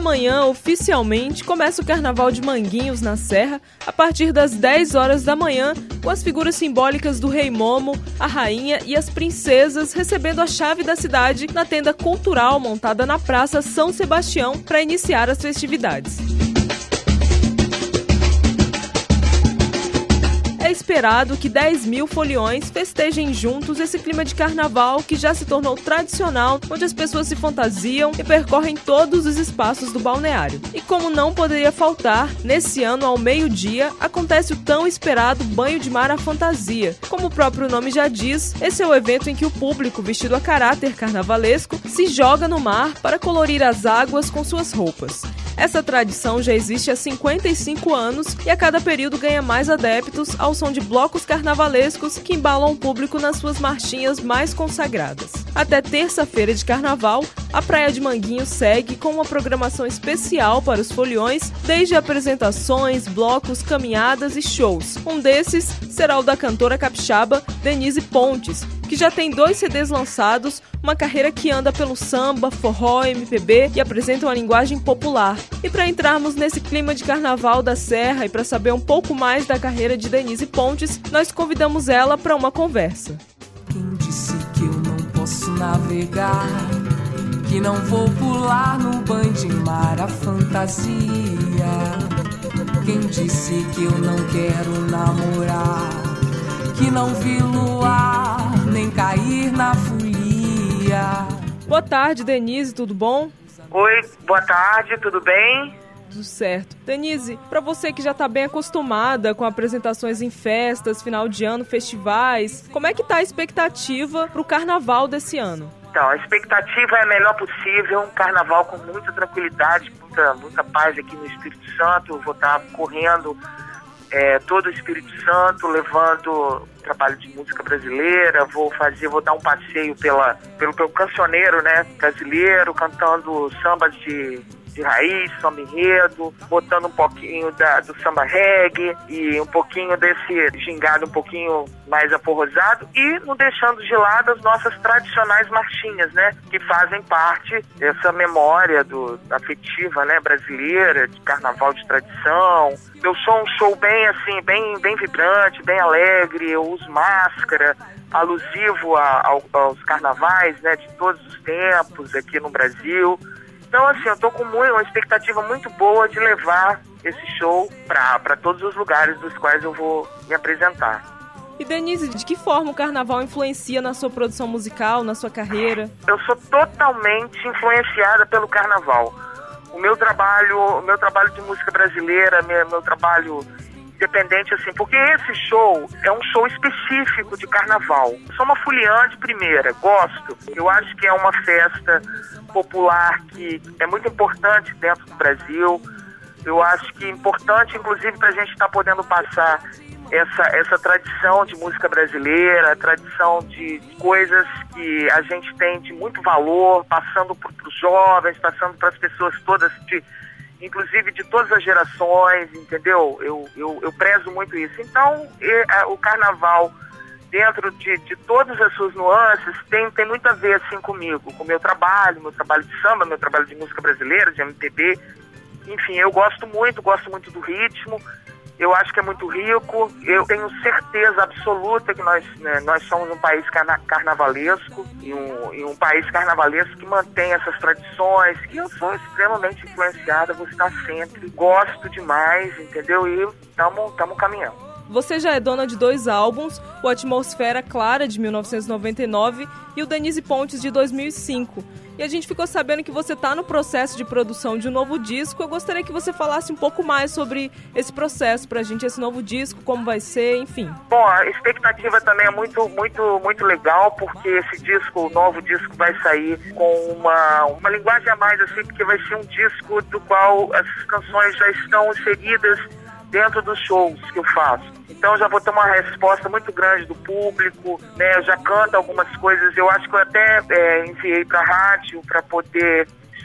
Amanhã, oficialmente, começa o Carnaval de Manguinhos na Serra, a partir das 10 horas da manhã, com as figuras simbólicas do Rei Momo, a Rainha e as princesas recebendo a chave da cidade na tenda cultural montada na Praça São Sebastião para iniciar as festividades. É esperado que 10 mil foliões festejem juntos esse clima de carnaval que já se tornou tradicional, onde as pessoas se fantasiam e percorrem todos os espaços do balneário. E como não poderia faltar, nesse ano, ao meio-dia, acontece o tão esperado Banho de Mar à Fantasia. Como o próprio nome já diz, esse é o evento em que o público, vestido a caráter carnavalesco, se joga no mar para colorir as águas com suas roupas. Essa tradição já existe há 55 anos e a cada período ganha mais adeptos ao som de blocos carnavalescos que embalam o público nas suas marchinhas mais consagradas. Até terça-feira de carnaval, a Praia de Manguinhos segue com uma programação especial para os foliões, desde apresentações, blocos, caminhadas e shows. Um desses será o da cantora capixaba Denise Pontes, que já tem 2 CDs lançados, uma carreira que anda pelo samba, forró, MPB e apresenta uma linguagem popular. E para entrarmos nesse clima de carnaval da Serra e para saber um pouco mais da carreira de Denise Pontes, nós convidamos ela para uma conversa. Quem disse que eu não posso navegar, que não vou pular no banho de mar à fantasia? Quem disse que eu não quero namorar, que não vi luar, nem cair na folia? Boa tarde, Denise, tudo bom? Oi, boa tarde, tudo bem? Tudo certo. Denise, para você que já está bem acostumada com apresentações em festas, final de ano, festivais, como é que tá a expectativa para o carnaval desse ano? Então, a expectativa é a melhor possível, um carnaval com muita tranquilidade, muita paz aqui no Espírito Santo. Eu vou estar correndo todo o Espírito Santo, levando trabalho de música brasileira, vou dar um passeio pelo cancioneiro, né, brasileiro, cantando sambas de raiz, samba enredo, botando um pouquinho do samba reggae e um pouquinho desse gingado um pouquinho mais aforrosado e não deixando de lado as nossas tradicionais marchinhas, né, que fazem parte dessa memória afetiva, né, brasileira, de carnaval de tradição. Eu sou um show bem vibrante, bem alegre, eu uso máscara, alusivo aos carnavais, né, de todos os tempos aqui no Brasil. Então, assim, eu tô com uma expectativa muito boa de levar esse show para todos os lugares dos quais eu vou me apresentar. E, Denise, de que forma o carnaval influencia na sua produção musical, na sua carreira? Eu sou totalmente influenciada pelo carnaval. O meu trabalho de música brasileira, meu trabalho independente, assim, porque esse show é um show específico de carnaval. Eu sou uma foliã de primeira, gosto. Eu acho que é uma festa popular que é muito importante dentro do Brasil. Eu acho que é importante, inclusive, para a gente estar podendo passar essa tradição de música brasileira, a tradição de coisas que a gente tem de muito valor, passando para os jovens, passando para as pessoas todas, inclusive de todas as gerações, entendeu? Eu prezo muito isso. Então, o carnaval, dentro de todas as suas nuances, tem muito a ver, assim, comigo, com o meu trabalho de samba, meu trabalho de música brasileira, de MPB. Enfim, eu gosto muito do ritmo, eu acho que é muito rico, eu tenho certeza absoluta que nós somos um país carnavalesco, e um país carnavalesco que mantém essas tradições, que eu sou extremamente influenciada, vou estar sempre, gosto demais, entendeu? E estamos caminhando. Você já é dona de 2 álbuns, o Atmosfera Clara, de 1999, e o Denise Pontes, de 2005. E a gente ficou sabendo que você está no processo de produção de um novo disco. Eu gostaria que você falasse um pouco mais sobre esse processo pra gente, esse novo disco, como vai ser, enfim. Bom, a expectativa também é muito legal, porque o novo disco vai sair com uma linguagem a mais, assim, porque vai ser um disco do qual as canções já estão inseridas dentro dos shows que eu faço. Então já vou ter uma resposta muito grande do público, né? Eu já canto algumas coisas, eu acho que eu até enviei para a rádio para poder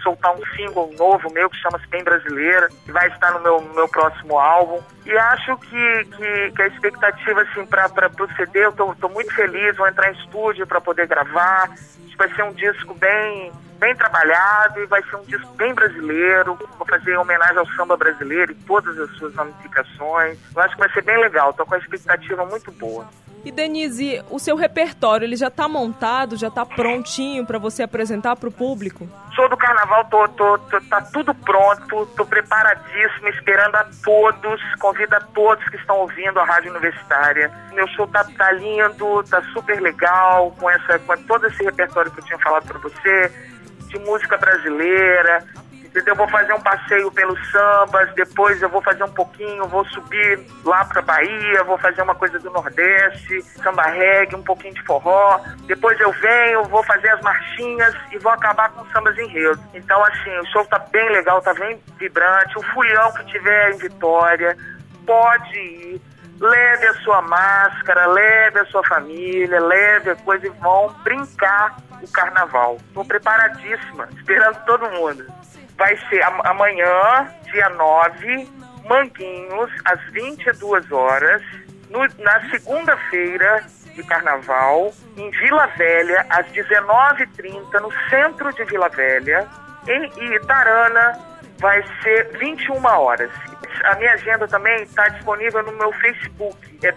soltar um single novo meu que chama-se Bem Brasileira, que vai estar no meu próximo álbum. E acho que a expectativa, assim, para o CD, eu tô muito feliz, vou entrar em estúdio para poder gravar. Vai ser um disco bem trabalhado e vai ser um disco bem brasileiro. Vou fazer homenagem ao samba brasileiro e todas as suas ramificações. Eu acho que vai ser bem legal, tô com a expectativa muito boa. E Denise, o seu repertório, ele já tá montado, já tá prontinho para você apresentar pro público? Show do Carnaval, tá tudo pronto, tô preparadíssimo, esperando a todos, convido a todos que estão ouvindo a Rádio Universitária. Meu show tá lindo, tá super legal, com todo esse repertório que eu tinha falado para você, de música brasileira, entendeu? Eu vou fazer um passeio pelos sambas, depois eu vou fazer um pouquinho, vou subir lá pra Bahia, vou fazer uma coisa do Nordeste, samba reggae, um pouquinho de forró, depois eu venho, vou fazer as marchinhas e vou acabar com sambas enredo. Então, assim, o show tá bem legal, tá bem vibrante, o folião que tiver em Vitória, pode ir, leve a sua máscara, leve a sua família, leve a coisa e vão brincar o Carnaval. Tô preparadíssima, esperando todo mundo. Vai ser amanhã, dia 9, Manguinhos, às 22 horas. Na segunda-feira de Carnaval, em Vila Velha, às 19h30, no centro de Vila Velha. Em Itarana, vai ser 21 horas. A minha agenda também está disponível no meu Facebook. É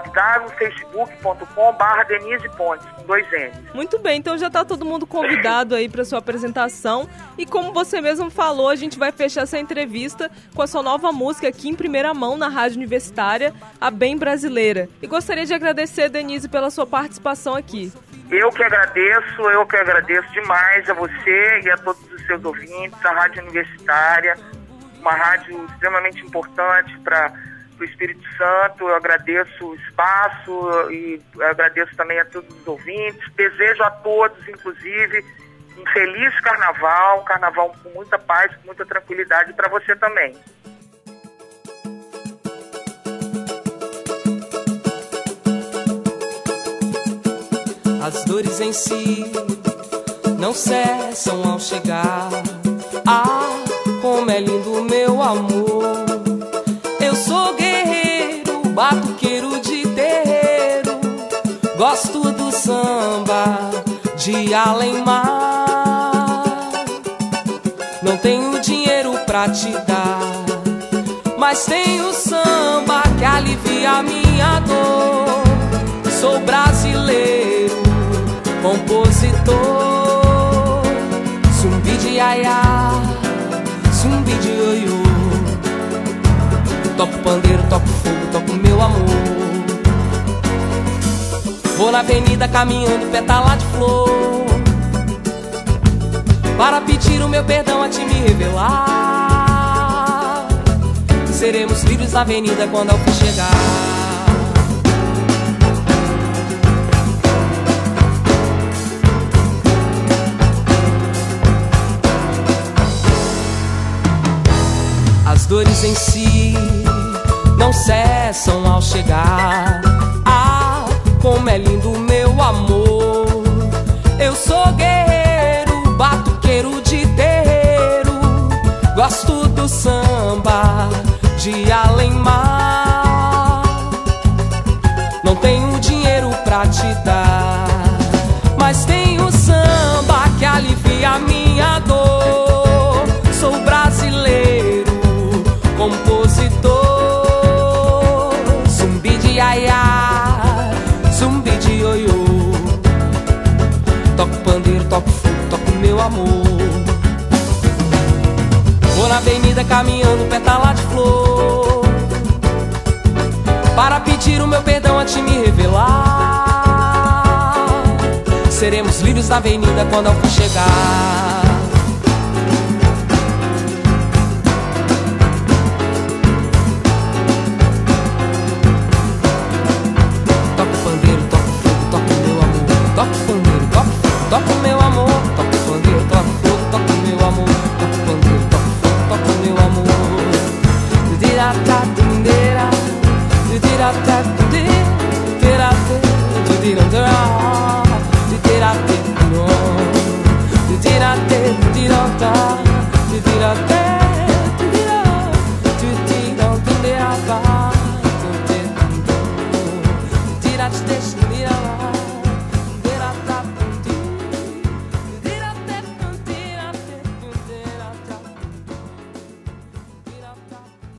www.facebook.com/Denise Pontes, com 2 N's. Muito bem, então já está todo mundo convidado aí para sua apresentação. E como você mesmo falou, a gente vai fechar essa entrevista com a sua nova música aqui em primeira mão na Rádio Universitária, a Bem Brasileira. E gostaria de agradecer, Denise, pela sua participação aqui. Eu que agradeço demais a você e a todos os seus ouvintes, a Rádio Universitária, uma rádio extremamente importante para o Espírito Santo. Eu agradeço o espaço e agradeço também a todos os ouvintes. Desejo a todos, inclusive, um feliz Carnaval, um Carnaval com muita paz, com muita tranquilidade, para você também. As dores em si não cessam ao chegar. Ah, como é lindo meu amor. Eu sou guerreiro, batuqueiro de terreiro. Gosto do samba de além-mar. Não tenho dinheiro pra te dar, mas tenho samba que alivia minha dor. Sou brasileiro, compositor. Zumbi de aiá, zumbi de ioiô. Toco pandeiro, toco fogo, toco meu amor. Vou na avenida caminhando, pétala de flor, para pedir o meu perdão a te me revelar. Seremos livres na avenida quando ao fim chegar. As dores em si não cessam ao chegar. Ah, como é lindo meu amor. Eu sou guerreiro, batuqueiro de terreiro. Gosto do samba de além-mar. Não tenho dinheiro pra te dar, mas tenho samba que alivia minha dor. Sou brasileiro, compositor. Zumbi de aiá, zumbi de ioiô. Toco pandeiro, toco fogo, toco meu amor. Vou na avenida caminhando, pétala de flor, para pedir o meu perdão a te me revelar. Seremos livres na avenida quando ao fim chegar. Toco meu amor, toco pandeiro, toco fogo, toco meu amor. Toco pandeiro, toco fogo, toco meu amor. Dirá-tá,